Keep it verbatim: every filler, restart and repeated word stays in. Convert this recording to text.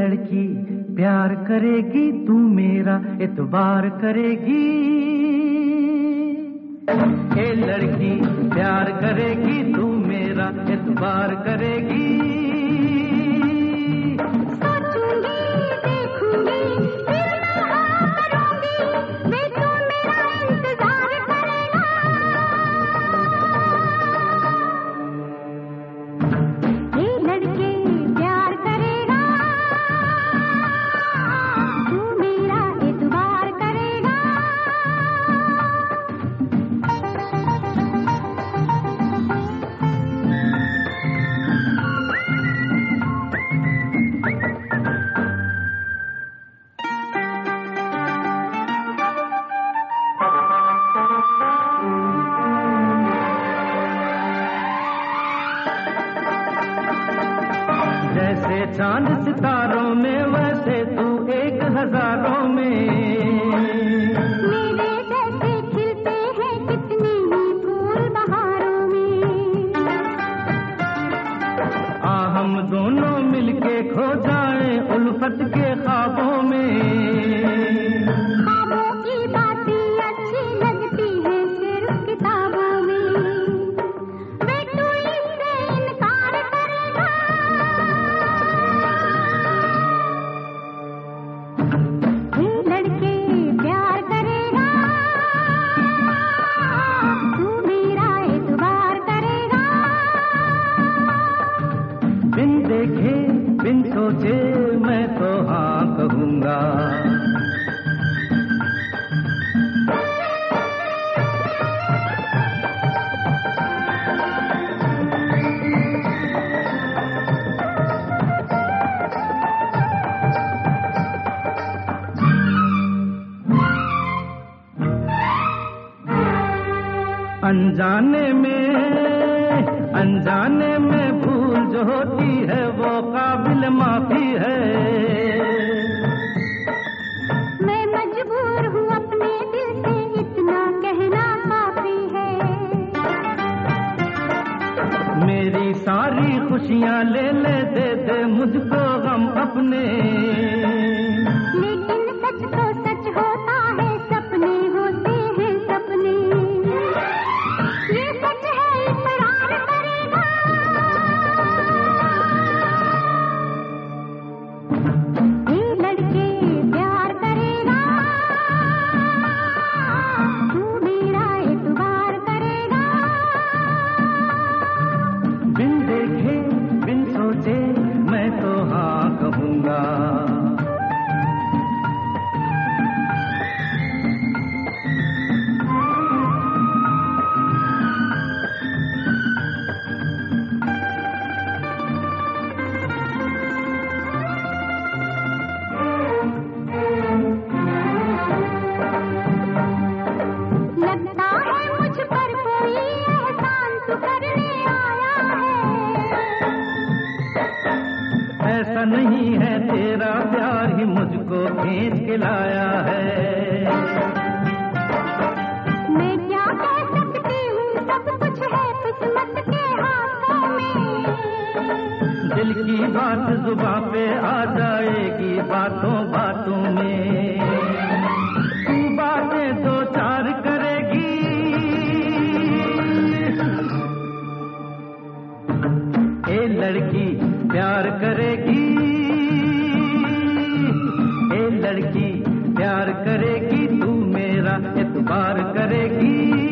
लड़की प्यार करेगी, तू मेरा एतबार करेगी। ए लड़की प्यार करेगी, तू मेरा एतबार करेगी। जैसे चांद सितारों में, वैसे तू एक हजारों में। मेरे जैसे खिलते हैं कितने ही फूल बहारों में। आ हम दोनों मिलके खो जाएं उल्फत के ख्वाबों में। ख्वाबों की बातें अच्छी लगती है सिर्फ किताबों में। वे तू इससे इनकार करेगा। ये लड़के प्यार करेगा, तू मेरा एतबार करेगा। बिन देखे बिन सोचे मैं तो हाँ कहूँगा। अनजाने में अनजाने में भूल जो होती है वो काबिल माफी है। मैं मजबूर हूँ अपने दिल से इतना कहना काफी है। मेरी सारी खुशियाँ ले ले, दे दे मुझको गम अपने। लेकिन सच तो सच होता है, सपने होते हैं सपने। ये सच है इकरार करेगा। ये लड़के प्यार करेगा, तू मेरा एतबार करेगा। बिन देखे बिन सोचे मैं तो हाँ कहूँगा। लगता है मुझ पर कोई एहसान तू करने आया है। ऐसा नहीं है, तेरा प्यार ही मुझको खींच के लाया है। मैं क्या कह सकती हूँ, सब कुछ है किस्मत के हाथों में। दिल की बात जुबां पे आ जाएगी बातों बातों में। तू बातें दो चार करेगी, ए लड़की प्यार करेगी। ए लड़की प्यार करेगी, तू मेरा एतबार करेगी।